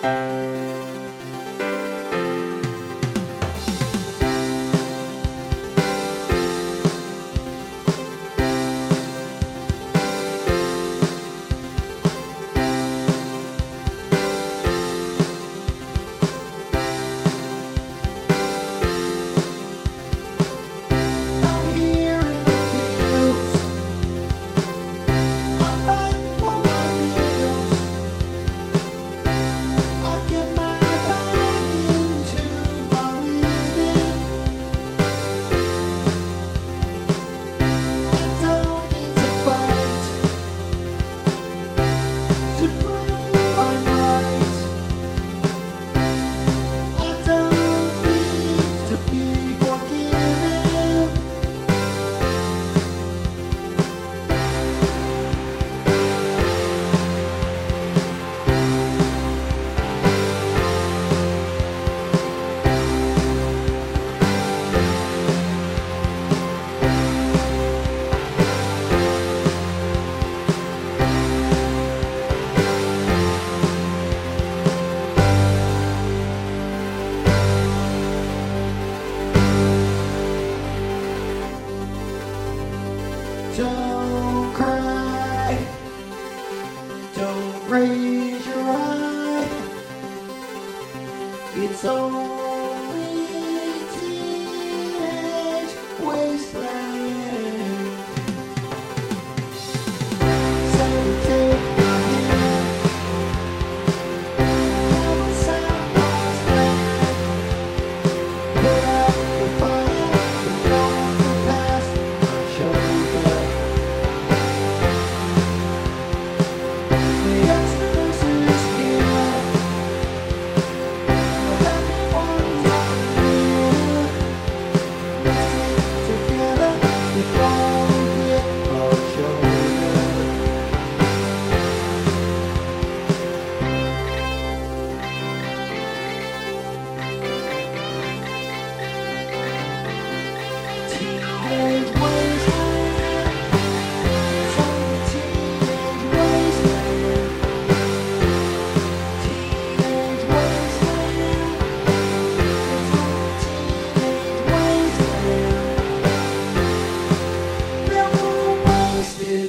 Don't cry, don't raise your eye. It's only teenage wasteland. So take my hand, come inside my stand. Put up the fire, put on the past, my shoulder. The Exodus is here. Everyone's on here. Let's get together before we get our shoulder. Teenage wasteland. It's only teenage wasteland. Teenage wasteland. It's only teenage wasteland. Never wasted.